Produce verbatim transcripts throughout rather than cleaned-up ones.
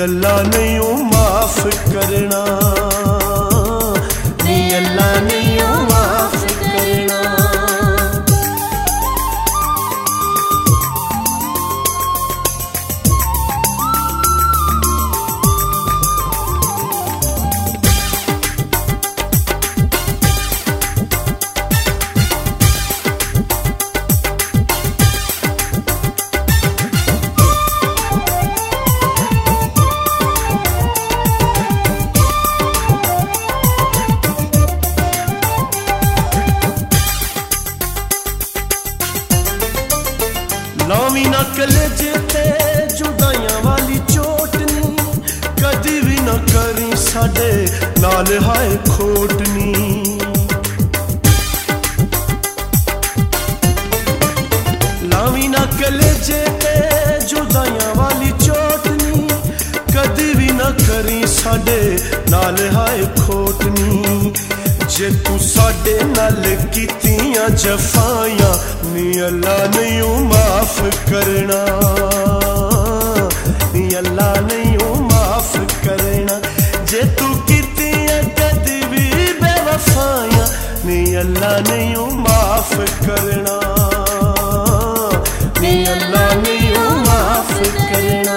अल्लाह नहीं ओ माफ करना, नी अल्लाह नहीं ओ माफ करना। लावी ना कलेजे ते जुदाइयां वाली चोट नी, कदी भी ना करी साडे नाल हाय खोट नी। लावी ना कलेजे ते जुदाइयां वाली चोट नी, कदी भी ना करी साडे नाल हाय खोट नी। जे तू साडे नाल कीतियां जफायां, नी अल्लाह नहीं ओ माफ करना, नी अल्लाह नहीं ओ माफ करना। जे तू कीतियां कदी भी बेवफायां, नी अल्लाह नहीं ओ माफ करना, नी अल्लाह नहीं ओ माफ करना।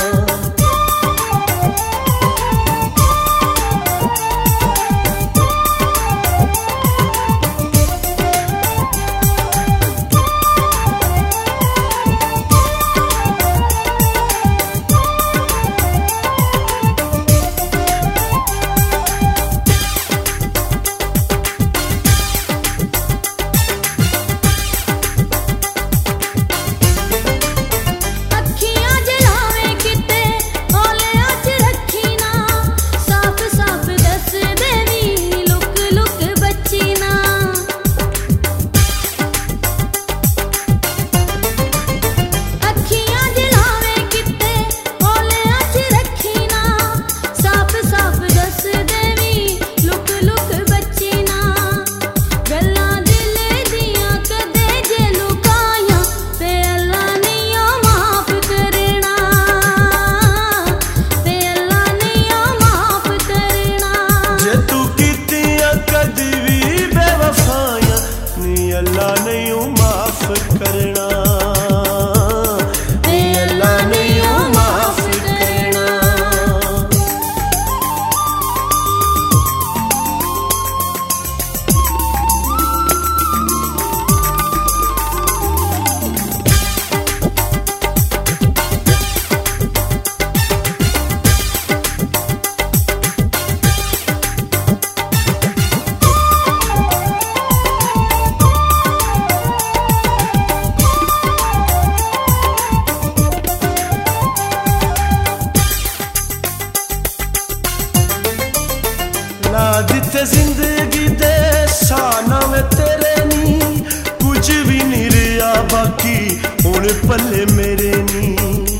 जिथे जिंदगी दे साना में तेरे नी, कुछ भी नहीं रहा बाकी हुण पल्ले मेरे नी।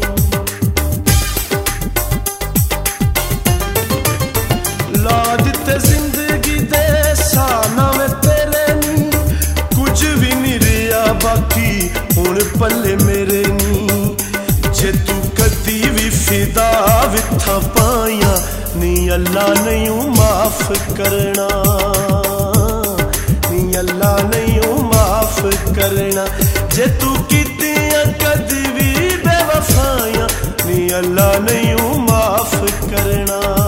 ला जिथे जिंदगी दे साना में तेरे नी, कुछ भी नहीं रहा बाकी हुण पल्ले मेरे नी। जे तू कदी भी फिदा विथा पाया, नी अल्लाह नहीं ओ माफ करना, नी अल्लाह नहीं ओ माफ करना। जे तू कीतियां कदी भी बेवफायां, नी अल्लाह नहीं ओ माफ करना।